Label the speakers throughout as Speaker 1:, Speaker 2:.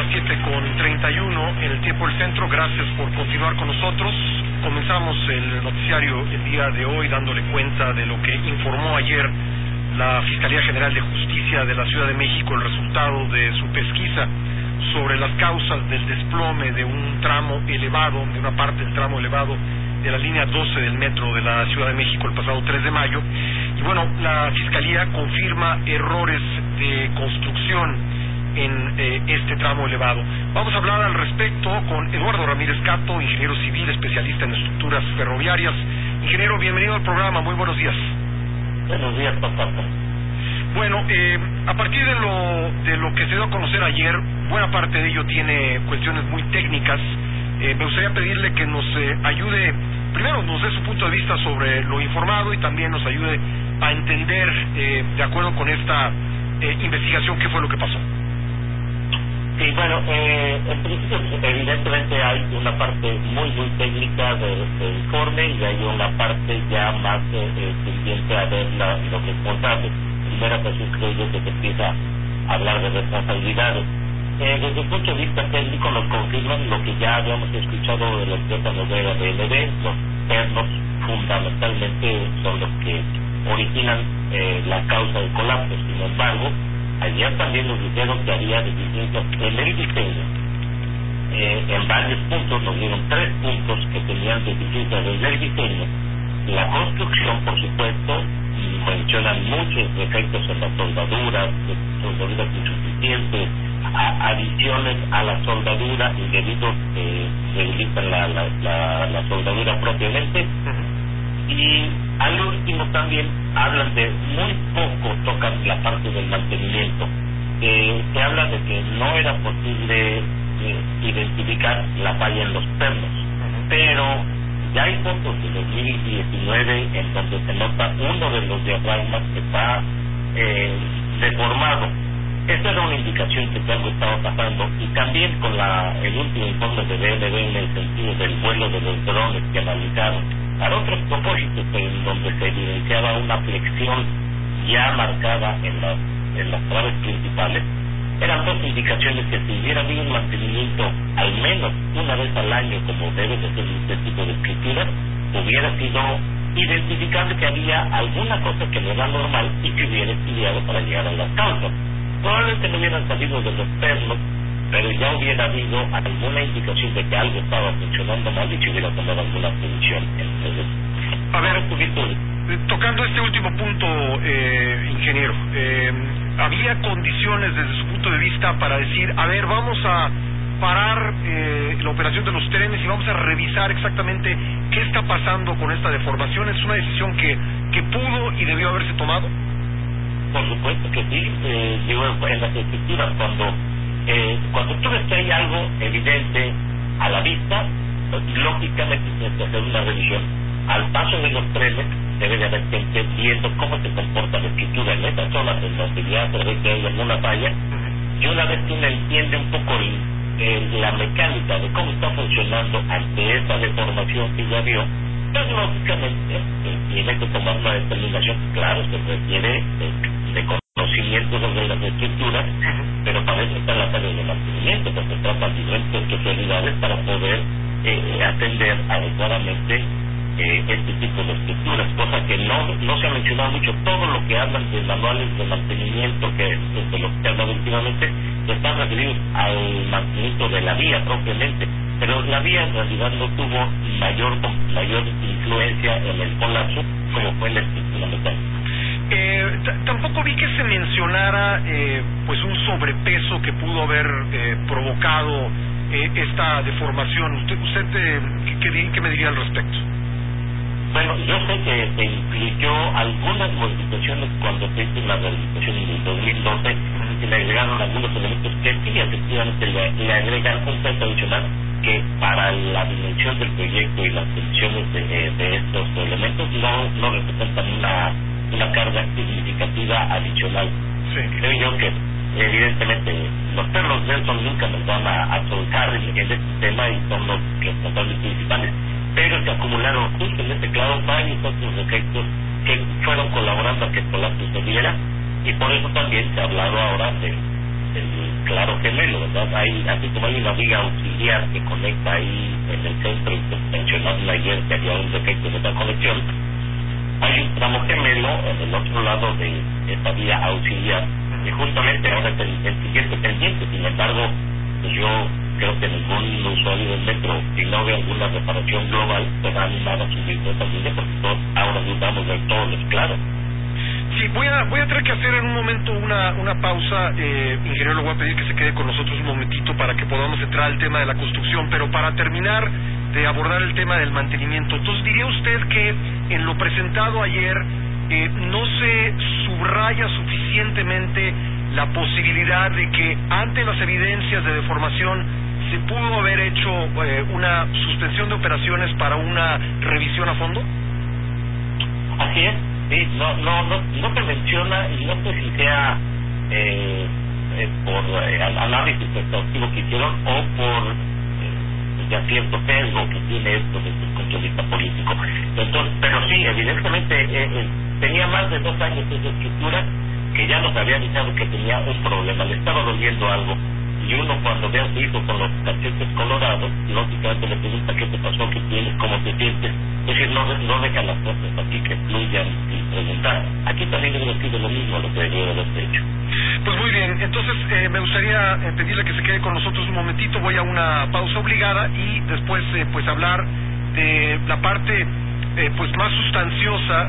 Speaker 1: las 7:31 en el tiempo del centro. Gracias por continuar con nosotros. Comenzamos el noticiario el día de hoy dándole cuenta de lo que informó ayer la Fiscalía General de Justicia de la Ciudad de México, el resultado de su pesquisa sobre las causas del desplome de un tramo elevado, de una parte del tramo elevado de la línea 12 del metro de la Ciudad de México el pasado 3 de mayo. Y bueno, la Fiscalía confirma errores de construcción en este tramo elevado. Vamos a hablar al respecto con Eduardo Ramírez Cato, ingeniero civil, especialista en estructuras ferroviarias. Ingeniero, bienvenido al programa, muy buenos días.
Speaker 2: Buenos días, papá.
Speaker 1: Bueno, a partir de lo que se dio a conocer ayer, buena parte de ello tiene cuestiones muy técnicas. Me gustaría pedirle que nos ayude, primero nos dé su punto de vista sobre lo informado y también nos ayude a entender, de acuerdo con esta investigación, qué fue lo que pasó.
Speaker 2: Sí, bueno, en principio evidentemente hay una parte muy técnica del informe y hay una parte ya más tendiente a ver los responsables. Primera ocasión creo yo que se empieza a hablar de responsabilidades. Desde el punto de vista técnico nos confirman lo que ya habíamos escuchado de la empresa Noguera BLD. Los pernos fundamentalmente son los que originan la causa del colapso. Sin embargo, ayer también nos dijeron que había deficiencias en el diseño. En varios puntos, nos dieron 3 puntos que tenían deficiencias en el diseño. La construcción, por supuesto, mencionan muchos defectos en las soldaduras insuficientes, adiciones a la soldadura indebidos que limitan la soldadura propiamente. Y al último también hablan de muy poco, tocan la parte del mantenimiento. Se habla de que no era posible identificar la falla en los pernos, pero ya hay fotos de 2019 en donde se nota uno de los diafragmas que está deformado. Esta era una indicación que algo estaba pasando, y también con el último informe de BLD en el sentido del vuelo de los drones que analizaron para otros propósitos, en donde se evidenciaba una flexión ya marcada en las traves principales. Eran 2 indicaciones que si hubiera habido un mantenimiento al menos una vez al año, como debe de ser este tipo de escrituras, hubiera sido identificable que había alguna cosa que no era normal y que hubiera estudiado para llegar a las causas. Probablemente no hubieran salido de los pernos, pero ya hubiera habido alguna indicación de que algo estaba funcionando mal y que hubiera tomado alguna solución. Entonces,
Speaker 1: a ver, tocando este último punto, ingeniero, ¿había condiciones desde su punto de vista para decir, a ver, vamos a parar la operación de los trenes y vamos a revisar exactamente qué está pasando con esta deformación? ¿Es una decisión que pudo y debió haberse tomado?
Speaker 2: Por supuesto que sí. Digo, en las estructuras, cuando tú ves que hay algo evidente a la vista, lógicamente tienes que hacer una revisión. Al paso de los trenes debe de haber gente viendo cómo se comporta la estructura en esas zonas en donde ya se ve que hay alguna falla, y una vez que uno entiende un poco la mecánica de cómo está funcionando ante esa deformación que ya vio, pues lógicamente tiene que tomar una determinación. Claro, se requiere de conocimiento sobre las estructuras, pero para eso está la tarea de mantenimiento, porque se tratan diferentes especialidades para poder atender adecuadamente este tipo de estructuras, cosa que no se ha mencionado mucho. Todo lo que hablan de manuales de mantenimiento, que de los que hablan últimamente, están referidos al mantenimiento de la vía propiamente, pero la vía en realidad no tuvo mayor influencia en el colapso como fue la estructura mecánica.
Speaker 1: Tampoco vi que se mencionara pues un sobrepeso que pudo haber provocado esta deformación. ¿Usted qué me diría al respecto?
Speaker 2: Bueno, yo sé que se incluyó algunas modificaciones cuando se hizo la rehabilitación en el 2012, y se le agregaron algunos elementos que sí, efectivamente le agregan un peso adicional que para la dimensión del proyecto y las condiciones de estos elementos no representan una carga significativa adicional.
Speaker 1: Sí.
Speaker 2: Creo yo que evidentemente los perros Nelson nunca nos van a soltar en este tema y son los responsables principales, pero se acumularon justo en este clavo varios otros defectos que fueron colaborando a que el colapso se diera, y por eso también se ha hablado ahora del claro gemelo, ¿verdad? Así como hay una viga auxiliar que conecta ahí en el centro, y que mencionaron ayer que había un defecto en esa conexión, hay un tramo gemelo en el otro lado de esta vía auxiliar, que justamente ahora es el siguiente pendiente. Sin embargo, pues yo creo que ningún usuario del metro, si no ve alguna reparación global, se va a animar a subir esa línea, porque todos ahora dudamos de todo, es claro.
Speaker 1: Sí, voy a tener que hacer en un momento una pausa, ingeniero, le voy a pedir que se quede con nosotros un momentito para que podamos entrar al tema de la construcción, pero para terminar de abordar el tema del mantenimiento, entonces diría usted que en lo presentado ayer no se subraya suficientemente la posibilidad de que ante las evidencias de deformación se pudo haber hecho una suspensión de operaciones para una revisión a fondo.
Speaker 2: Así es. Sí, no se menciona, y no sé si sea por análisis exhaustivo que hicieron o por ya cierto sesgo que tiene esto desde el punto de vista político. Entonces, pero sí, evidentemente tenía más de 2 años esa estructura, que ya nos había avisado que tenía un problema, le estaba doliendo algo, y uno cuando ve a su hijo con los cachetes colorados, lógicamente le pregunta qué te pasó, qué tienes, cómo te sientes. Es decir, no deja las cosas así que fluyan sin preguntar. Aquí también debe sido lo mismo lo que debió haber hecho.
Speaker 1: Pues muy bien, entonces me gustaría pedirle que se quede con nosotros un momentito. Voy a una pausa obligada y después pues hablar de la parte pues más sustanciosa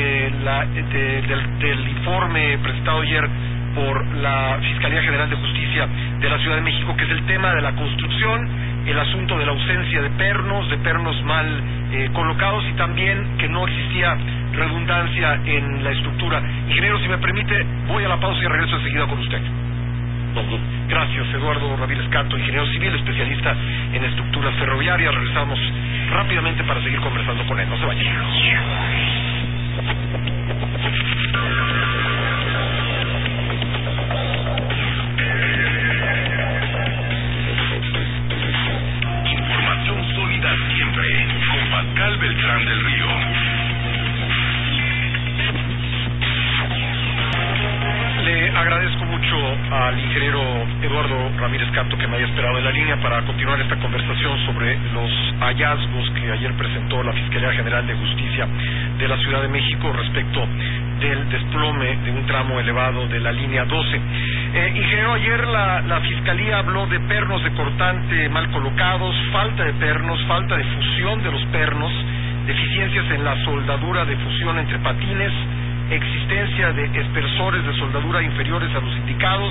Speaker 1: del informe presentado ayer por la Fiscalía General de Justicia de la Ciudad de México, que es el tema de la construcción, el asunto de la ausencia de pernos mal colocados, y también que no existía redundancia en la estructura. Ingeniero, si me permite, voy a la pausa y regreso enseguida con usted. Gracias, Eduardo Ramírez Catto, ingeniero civil, especialista en estructuras ferroviarias. Regresamos rápidamente para seguir conversando con él. No se vayan.
Speaker 3: Información sólida siempre, con Pascal Beltrán del Río.
Speaker 1: Le agradezco mucho al ingeniero Eduardo Ramírez Catto que me haya esperado en la línea para continuar esta conversación sobre los hallazgos que ayer presentó la Fiscalía General de Justicia de la Ciudad de México respecto del desplome de un tramo elevado de la línea 12. Ingeniero, ayer la Fiscalía habló de pernos de cortante mal colocados, falta de pernos, falta de fusión de los pernos, deficiencias en la soldadura de fusión entre patines, existencia de espersores de soldadura inferiores a los indicados,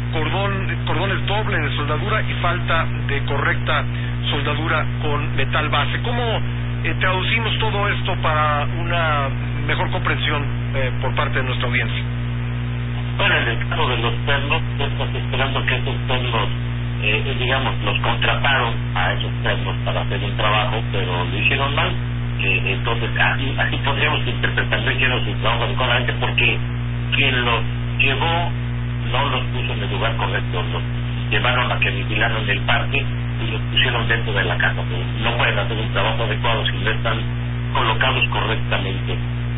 Speaker 1: cordones doble de soldadura y falta de correcta soldadura con metal base. ¿Cómo traducimos todo esto para una mejor comprensión por parte de nuestra audiencia?
Speaker 2: Bueno, en el caso de los pernos, estás esperando que esos pernos, digamos, los contrataron a esos pernos para hacer un trabajo, pero lo hicieron mal. Entonces, así podríamos interpretar, no hicieron su trabajo adecuadamente porque quien los llevó no los puso en el lugar correcto, los llevaron a que vigilaron el parque y los pusieron dentro de la casa. No pueden hacer un trabajo adecuado si no están colocados correctamente.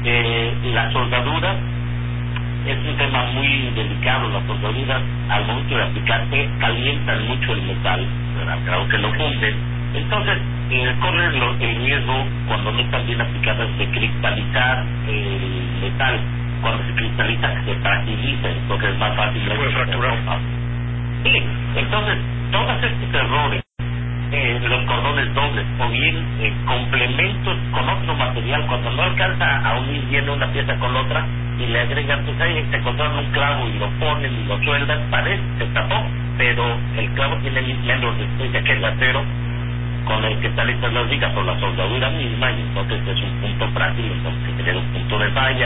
Speaker 2: La soldadura es un tema muy delicado. Las soldaduras, al momento de aplicarse, calientan mucho el metal, claro que lo funden. Entonces, corren el riesgo, cuando no están bien aplicadas, de cristalizar el metal. Cuando se cristaliza, se fragiliza, entonces es más fácil.
Speaker 1: Se puede fracturar.
Speaker 2: Sí, entonces, todos estos errores, los cordones dobles, o bien complementos con otro material, cuando no alcanza a unir bien una pieza con otra, y le agregan, pues ahí se encontraron un clavo y lo ponen y lo sueldan, parece, se tapó, pero el clavo tiene menos resistencia que el acero con el que están hechas las vigas o la soldadura misma, y entonces es un punto frágil, entonces se genera un punto de falla.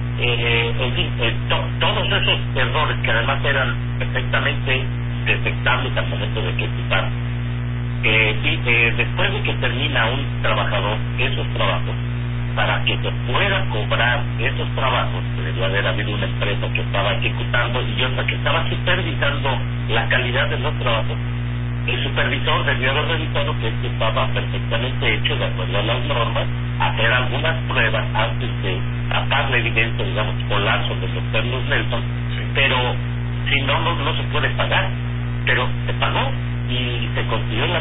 Speaker 2: En fin, todos esos errores que además eran perfectamente detectables al momento de ejecutar. Después de que termina un trabajador esos trabajos, para que se pueda cobrar esos trabajos, debió haber habido una empresa que estaba ejecutando y otra que estaba supervisando la calidad de los trabajos. El supervisor debió haber revisado que esto estaba perfectamente hecho de acuerdo a las normas, hacer algunas pruebas antes de tapar la evidencia, digamos, colar sobre los pernos Nelson, sí. Pero si no se puede pagar. Pero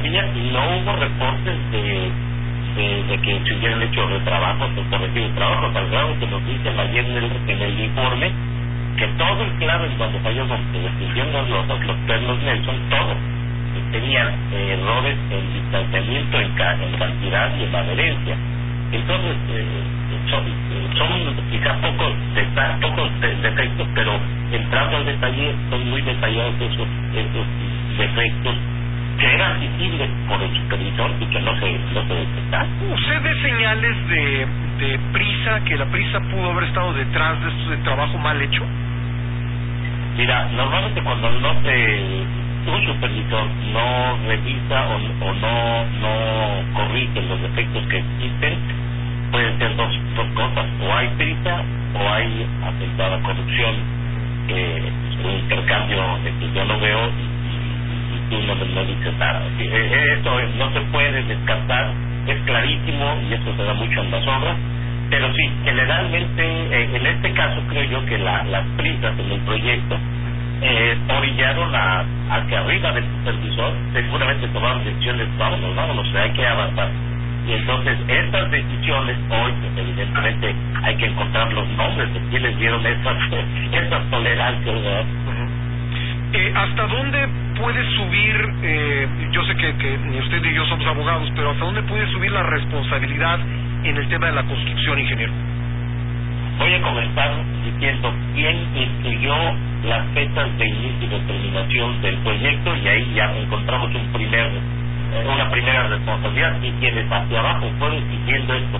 Speaker 2: Fiscalía no hubo reportes de que se hubieran hecho retrabajos o corregidos de trabajo, al grado que nos dicen ayer en el informe que todo el claro en donde falló, donde decidieron los pernos Nelson, todos tenían errores en distanciamiento, en cantidad y en adherencia. Entonces, son quizás pocos defectos, pero entrando al detalle, son muy detallados esos defectos que eran visibles por el supervisor y que no se detectaron.
Speaker 1: ¿Usted ve señales de prisa, que la prisa pudo haber estado detrás de esto de trabajo mal hecho?
Speaker 2: Mira, normalmente cuando un supervisor no revisa o no corrige los defectos que existen, pueden ser dos cosas: o hay prisa o hay acentuada corrupción, un intercambio que yo no veo y tú no dices nada. Esto no se puede descartar, es clarísimo y eso se da mucho en las obras. Pero sí, generalmente, en este caso creo yo que las prisas en el proyecto orillaron hacia arriba del supervisor. Seguramente tomaron decisiones, vámonos, hay que avanzar. Y entonces estas decisiones hoy, pues, evidentemente hay que encontrar los nombres de quienes dieron esas tolerancias, ¿verdad?
Speaker 1: ¿Hasta dónde puede subir, yo sé que ni usted ni yo somos abogados, pero hasta dónde puede subir la responsabilidad en el tema de la construcción, ingeniero?
Speaker 2: Voy a comenzar diciendo quién incluyó las fechas de inicio y de terminación del proyecto, y ahí ya encontramos una primera responsabilidad, y quienes hacia abajo fueron siguiendo esto.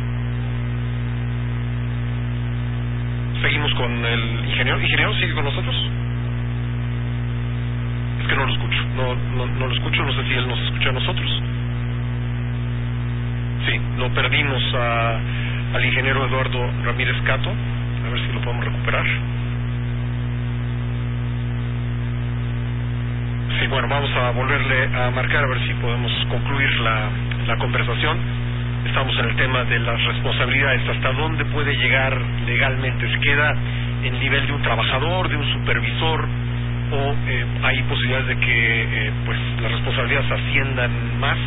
Speaker 1: Seguimos con el ingeniero. ¿Ingeniero sigue con nosotros? Es que no lo escucho, no lo escucho, no sé si él nos escucha a nosotros. Sí, lo perdimos al ingeniero Eduardo Ramírez Catto. A ver si lo podemos recuperar. Sí, bueno, vamos a volverle a marcar a ver si podemos concluir la conversación. Estamos en el tema de las responsabilidades, hasta dónde puede llegar legalmente. ¿Se queda en nivel de un trabajador, de un supervisor, o hay posibilidades de que pues las responsabilidades asciendan más?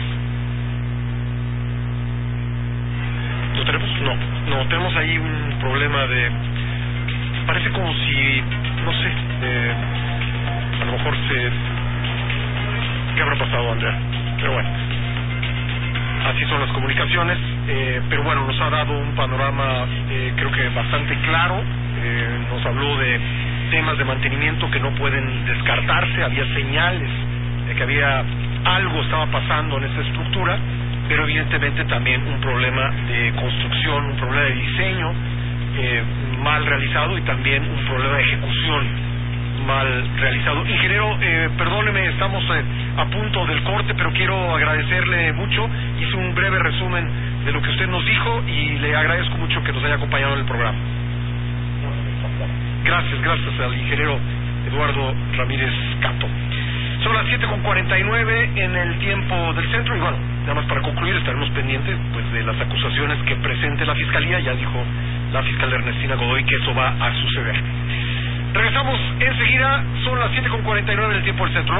Speaker 1: ¿Lo tenemos? No, tenemos ahí un problema parece como si, no sé, a lo mejor ¿qué habrá pasado, Andrea? Pero bueno, así son las comunicaciones, pero bueno, nos ha dado un panorama creo que bastante claro. Nos habló de temas de mantenimiento que no pueden descartarse, había señales de que algo estaba pasando en esa estructura, pero evidentemente también un problema de construcción, un problema de diseño mal realizado, y también un problema de ejecución mal realizado. Ingeniero, perdóneme, estamos a punto del corte, pero quiero agradecerle mucho. Hice un breve resumen de lo que usted nos dijo y le agradezco mucho que nos haya acompañado en el programa. Gracias al ingeniero Eduardo Ramírez Catto. Son las 7:49 en el tiempo del centro, y bueno, nada más para concluir, estaremos pendientes pues de las acusaciones que presente la Fiscalía. Ya dijo la fiscal Ernestina Godoy que eso va a suceder. Regresamos enseguida, son las 7:49 en el tiempo del centro.